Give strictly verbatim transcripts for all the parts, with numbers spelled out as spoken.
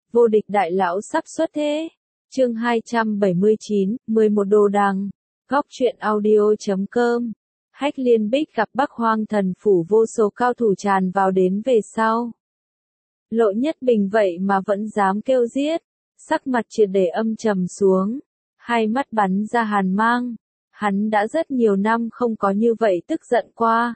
Vô địch đại lão sắp xuất thế. Chương hai trăm bảy mươi chín, mười một đồ đằng. Góc truyện audio chấm com. Hách Liên Bích gặp Bắc Hoang Thần Phủ, vô số cao thủ tràn vào đến về sau. Lộ Nhất Bình vậy mà vẫn dám kêu giết, sắc mặt triệt để âm trầm xuống, hai mắt bắn ra hàn mang. Hắn đã rất nhiều năm không có như vậy tức giận qua.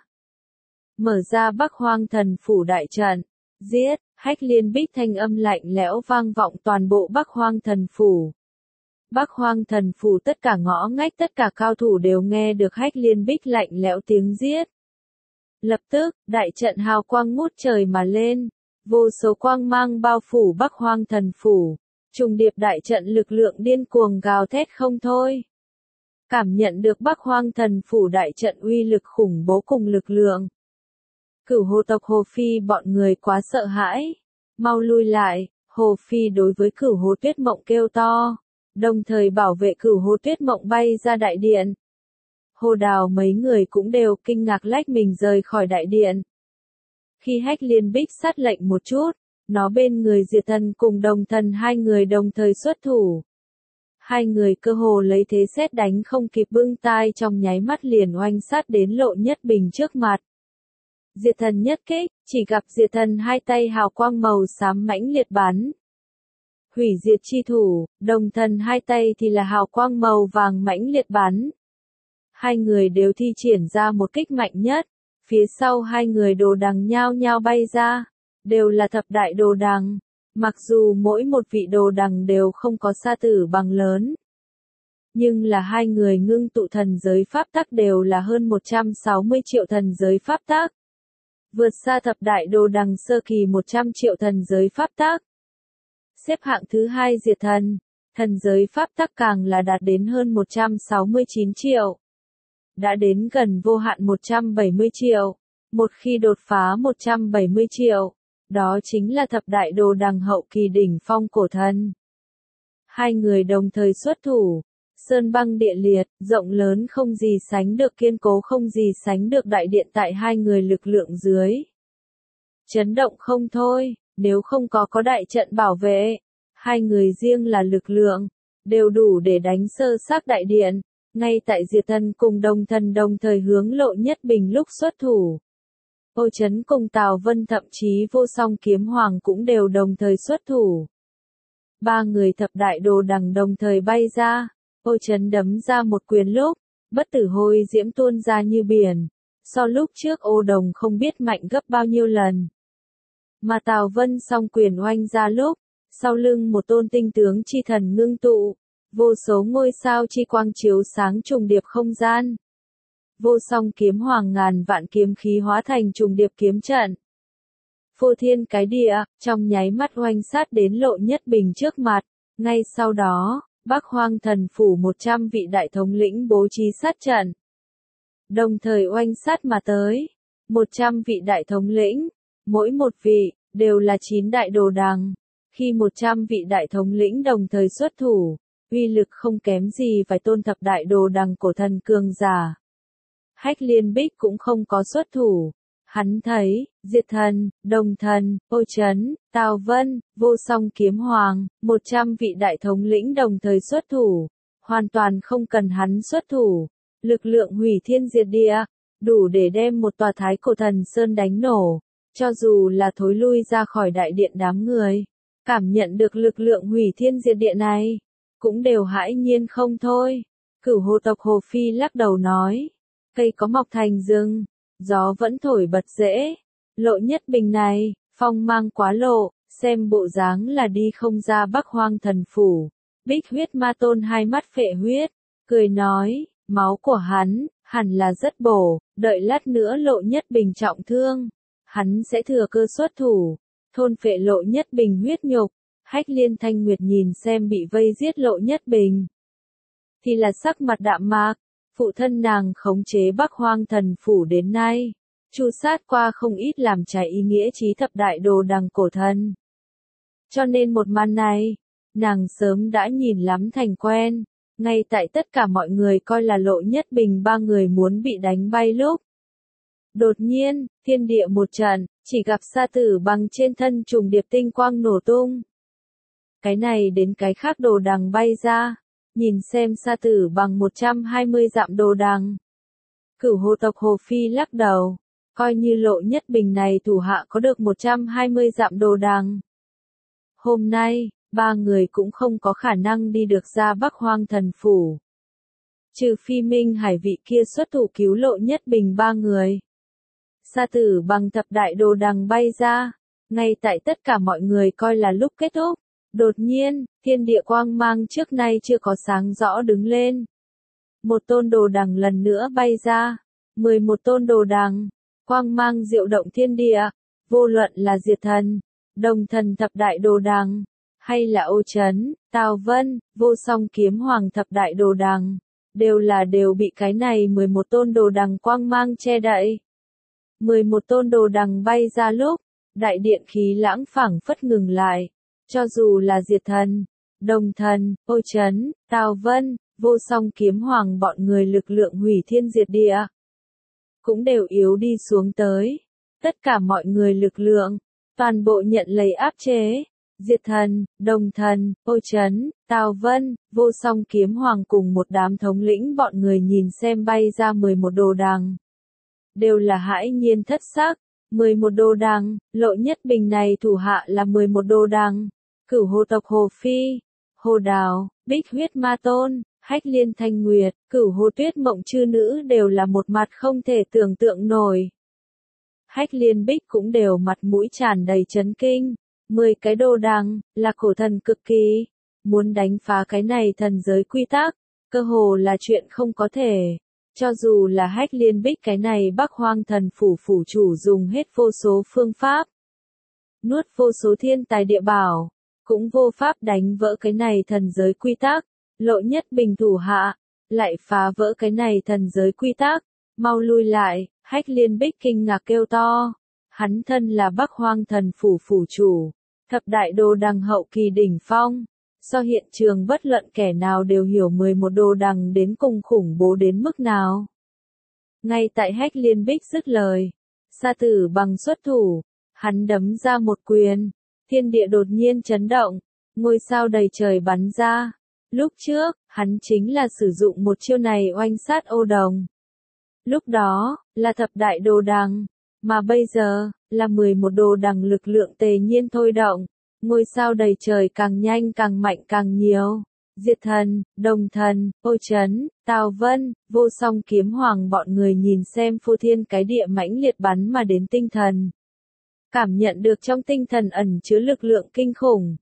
Mở ra Bắc Hoang Thần Phủ đại trận, giết. Hách Liên Bích thanh âm lạnh lẽo vang vọng toàn bộ Bắc Hoang Thần Phủ. Bắc Hoang Thần Phủ tất cả ngõ ngách, tất cả cao thủ đều nghe được Hách Liên Bích lạnh lẽo tiếng giết. Lập tức, đại trận hào quang ngút trời mà lên, vô số quang mang bao phủ Bắc Hoang Thần Phủ, trùng điệp đại trận lực lượng điên cuồng gào thét không thôi. Cảm nhận được Bắc Hoang Thần Phủ đại trận uy lực khủng bố cùng lực lượng. Cửu Hồ tộc Hồ Phi bọn người quá sợ hãi, mau lui lại. Hồ Phi đối với Cửu Hồ Tuyết Mộng kêu to, đồng thời bảo vệ Cửu Hồ Tuyết Mộng bay ra đại điện. Hồ Đào mấy người cũng đều kinh ngạc lách mình rời khỏi đại điện. Khi Hách Liên Bích sát lệnh một chút, nó bên người Diệt Thần cùng Đồng Thần hai người đồng thời xuất thủ. Hai người cơ hồ lấy thế sét đánh không kịp bưng tai, trong nháy mắt liền oanh sát đến Lộ Nhất Bình trước mặt. Diệt Thần nhất kích, chỉ gặp Diệt Thần hai tay hào quang màu xám mãnh liệt bắn. Hủy diệt chi thủ, Đồng Thần hai tay thì là hào quang màu vàng mãnh liệt bắn. Hai người đều thi triển ra một kích mạnh nhất, phía sau hai người đồ đằng nhao nhao bay ra, đều là thập đại đồ đằng, mặc dù mỗi một vị đồ đằng đều không có sa tử bằng lớn. Nhưng là hai người ngưng tụ thần giới pháp tắc đều là hơn một trăm sáu mươi triệu thần giới pháp tắc. Vượt xa thập đại đồ đằng sơ kỳ một trăm triệu thần giới pháp tắc. Xếp hạng thứ hai Diệt Thần, thần giới pháp tắc càng là đạt đến hơn một trăm sáu mươi chín triệu. Đã đến gần vô hạn một trăm bảy mươi triệu. Một khi đột phá một trăm bảy mươi triệu, đó chính là thập đại đồ đằng hậu kỳ đỉnh phong cổ thần. Hai người đồng thời xuất thủ. Sơn băng địa liệt, rộng lớn không gì sánh được, kiên cố không gì sánh được đại điện tại hai người lực lượng dưới. Chấn động không thôi, nếu không có có đại trận bảo vệ, hai người riêng là lực lượng, đều đủ để đánh sơ xác đại điện. Ngay tại Diệt Thần cùng Đồng Thần đồng thời hướng Lộ Nhất Bình lúc xuất thủ. Ô Chấn cùng Tào Vân thậm chí Vô Song Kiếm Hoàng cũng đều đồng thời xuất thủ. Ba người thập đại đồ đằng đồng thời bay ra. Ô Chấn đấm ra một quyền lúc, bất tử hôi diễm tuôn ra như biển, so lúc trước ô đồng không biết mạnh gấp bao nhiêu lần. Mà Tào Vân song quyền oanh ra lúc, sau lưng một tôn tinh tướng chi thần ngưng tụ, vô số ngôi sao chi quang chiếu sáng trùng điệp không gian. Vô Song Kiếm Hoàng ngàn vạn kiếm khí hóa thành trùng điệp kiếm trận. Phô thiên cái địa, trong nháy mắt oanh sát đến Lộ Nhất Bình trước mặt, ngay sau đó. Bắc Hoang Thần Phủ một trăm vị đại thống lĩnh bố trí sát trận. Đồng thời oanh sát mà tới. một trăm vị đại thống lĩnh, mỗi một vị, đều là chín đại đồ đằng. Khi một trăm vị đại thống lĩnh đồng thời xuất thủ, uy lực không kém gì vài tôn thập đại đồ đằng cổ thần cường giả. Hách Liên Bích cũng không có xuất thủ. Hắn thấy, Diệt Thần, Đồng Thần, Ô Chấn, Tào Vân, Vô Song Kiếm Hoàng, một trăm vị đại thống lĩnh đồng thời xuất thủ. Hoàn toàn không cần hắn xuất thủ. Lực lượng hủy thiên diệt địa, đủ để đem một tòa thái cổ thần sơn đánh nổ. Cho dù là thối lui ra khỏi đại điện đám người, cảm nhận được lực lượng hủy thiên diệt địa này, cũng đều hãi nhiên không thôi. Cửu Hồ tộc Hồ Phi lắc đầu nói, cây có mọc thành rừng, gió vẫn thổi bật rễ. Lộ Nhất Bình này, phong mang quá lộ, xem bộ dáng là đi không ra Bắc Hoang Thần Phủ. Bích Huyết Ma Tôn hai mắt phệ huyết, cười nói, máu của hắn, hẳn là rất bổ, đợi lát nữa Lộ Nhất Bình trọng thương, hắn sẽ thừa cơ xuất thủ, thôn phệ Lộ Nhất Bình huyết nhục. Hách Liên Thanh Nguyệt nhìn xem bị vây giết Lộ Nhất Bình, thì là sắc mặt đạm mạc. Phụ thân nàng khống chế Bắc Hoang Thần Phủ đến nay, chu sát qua không ít làm trái ý nghĩa chí thập đại đồ đằng cổ thần. Cho nên một màn này, nàng sớm đã nhìn lắm thành quen. Ngay tại tất cả mọi người coi là Lộ Nhất Bình ba người muốn bị đánh bay lúc. Đột nhiên, thiên địa một trận, chỉ gặp sa tử bằng trên thân trùng điệp tinh quang nổ tung. cái này đến cái khác đồ đằng bay ra, nhìn xem Sa Tử Bằng một trăm hai mươi dặm đồ đằng. Cửu hồ tộc Hồ Phi lắc đầu, coi như Lộ Nhất Bình này thủ hạ có được một trăm hai mươi dặm đồ đằng. Hôm nay, ba người cũng không có khả năng đi được ra Bắc Hoang Thần Phủ. Trừ phi Minh Hải vị kia xuất thủ cứu Lộ Nhất Bình ba người. Sa Tử Bằng thập đại đồ đằng bay ra, ngay tại tất cả mọi người coi là lúc kết thúc. Đột nhiên, thiên địa quang mang trước nay chưa có sáng rõ đứng lên. Một tôn đồ đằng lần nữa bay ra, mười một tôn đồ đằng, quang mang diệu động thiên địa, vô luận là Diệt Thần, Đồng Thần thập đại đồ đằng, hay là Ô Chấn, Tào Vân, Vô Song Kiếm Hoàng thập đại đồ đằng, đều là đều bị cái này mười một tôn đồ đằng quang mang che đậy. mười một tôn đồ đằng bay ra lúc, đại điện khí lãng phảng phất ngừng lại. Cho dù là Diệt Thần, Đồng Thần, Ô Chấn, Tào Vân, Vô Song Kiếm Hoàng bọn người lực lượng hủy thiên diệt địa, cũng đều yếu đi xuống tới. Tất cả mọi người lực lượng, toàn bộ nhận lấy áp chế. Diệt Thần, Đồng Thần, Ô Chấn, Tào Vân, Vô Song Kiếm Hoàng cùng một đám thống lĩnh bọn người nhìn xem bay ra mười một đồ đằng. Đều là hãi nhiên thất sắc. mười một đồ đằng, Lộ Nhất Bình này thủ hạ là mười một đồ đằng. Cửu hồ tộc Hồ Phi, Hồ Đào, Bích Huyết Ma Tôn, Hách Liên Thanh Nguyệt, Cửu hồ Tuyết Mộng Chư Nữ đều là một mặt không thể tưởng tượng nổi. Hách Liên Bích cũng đều mặt mũi tràn đầy chấn kinh. Mười cái đồ đằng, là cổ thần cực kỳ. Muốn đánh phá cái này thần giới quy tắc, cơ hồ là chuyện không có thể. Cho dù là Hách Liên Bích cái này Bắc Hoang Thần Phủ phủ chủ dùng hết vô số phương pháp, nuốt vô số thiên tài địa bảo, cũng vô pháp đánh vỡ cái này thần giới quy tắc. Lộ Nhất Bình thủ hạ, lại phá vỡ cái này thần giới quy tắc, mau lui lại. Hách Liên Bích kinh ngạc kêu to, hắn thân là Bắc Hoang Thần Phủ phủ chủ, thập đại đồ đằng hậu kỳ đỉnh phong. Do hiện trường bất luận kẻ nào đều hiểu mười một đồ đằng đến cùng khủng bố đến mức nào. Ngay tại Hách Liên Bích dứt lời, Sa Tử Bằng xuất thủ, hắn đấm ra một quyền, thiên địa đột nhiên chấn động, ngôi sao đầy trời bắn ra. Lúc trước, hắn chính là sử dụng một chiêu này oanh sát Ô Đồng. Lúc đó, là thập đại đồ đằng, mà bây giờ, là mười một đồ đằng lực lượng tề nhiên thôi động. Ngôi sao đầy trời càng nhanh càng mạnh càng nhiều. Diệt Thần, Đồng Thần, Ô Chấn, Tào Vân, Vô Song Kiếm Hoàng bọn người nhìn xem phô thiên cái địa mãnh liệt bắn mà đến tinh thần. Cảm nhận được trong tinh thần ẩn chứa lực lượng kinh khủng.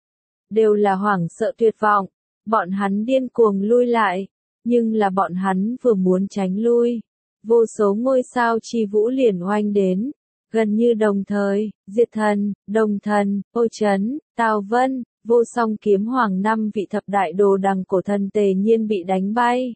Đều là hoảng sợ tuyệt vọng. Bọn hắn điên cuồng lui lại. Nhưng là bọn hắn vừa muốn tránh lui. Vô số ngôi sao chi vũ liền oanh đến. Gần như đồng thời, Diệt Thần, Đồng Thần, Ô Chấn, Tào Vân, Vô Song Kiếm Hoàng năm vị thập đại đồ đằng cổ thần tề nhiên bị đánh bay.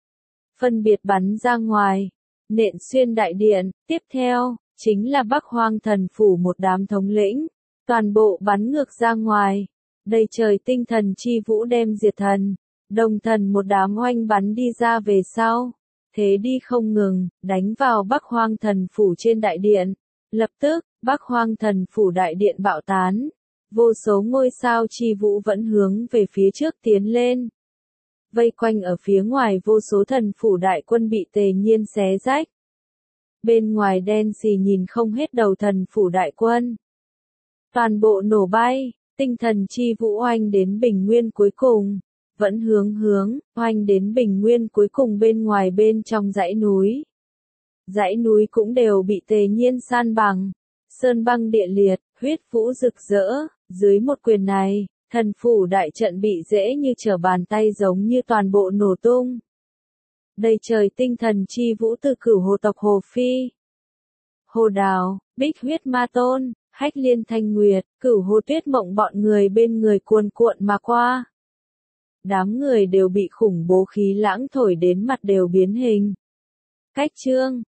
Phân biệt bắn ra ngoài, nện xuyên đại điện. Tiếp theo, chính là Bắc Hoang Thần Phủ một đám thống lĩnh, toàn bộ bắn ngược ra ngoài. Đầy trời tinh thần chi vũ đem Diệt Thần, Đồng Thần một đám oanh bắn đi ra về sau. Thế đi không ngừng, đánh vào Bắc Hoang Thần Phủ trên đại điện. Lập tức, Bắc Hoang Thần Phủ đại điện bạo tán. Vô số ngôi sao chi vũ vẫn hướng về phía trước tiến lên. Vây quanh ở phía ngoài vô số thần phủ đại quân bị tề nhiên xé rách. Bên ngoài đen xì nhìn không hết đầu thần phủ đại quân. Toàn bộ nổ bay, tinh thần chi vũ oanh đến bình nguyên cuối cùng. Vẫn hướng hướng, oanh đến bình nguyên cuối cùng bên ngoài bên trong dãy núi. Dãy núi cũng đều bị tề nhiên san bằng. Sơn băng địa liệt, huyết vũ rực rỡ. Dưới một quyền này, thần phủ đại trận bị dễ như trở bàn tay giống như toàn bộ nổ tung. Đầy trời tinh thần chi vũ từ Cửu hồ tộc Hồ Phi, Hồ Đào, Bích Huyết Ma Tôn, Hách Liên Thanh Nguyệt, Cửu hồ Tuyết Mộng bọn người bên người cuồn cuộn mà qua. Đám người đều bị khủng bố khí lãng thổi đến mặt đều biến hình. Cách chương